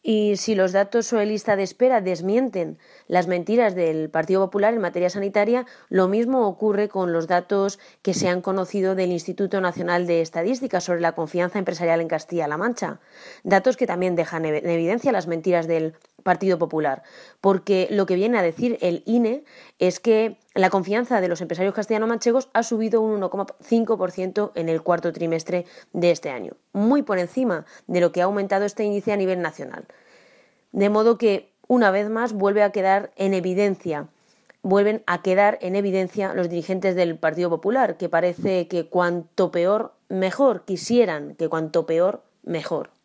Y si los datos sobre lista de espera desmienten las mentiras del Partido Popular en materia sanitaria, lo mismo ocurre con los datos que se han conocido del Instituto Nacional de Estadística sobre la confianza empresarial en Castilla-La Mancha. Datos que también dejan en evidencia las mentiras del Partido Popular, porque lo que viene a decir el INE es que la confianza de los empresarios castellano-manchegos ha subido un 1,5% en el cuarto trimestre de este año, muy por encima de lo que ha aumentado este índice a nivel nacional. De modo que, una vez más, vuelven a quedar en evidencia los dirigentes del Partido Popular, que parece que cuanto peor, mejor, quisieran que cuanto peor, mejor.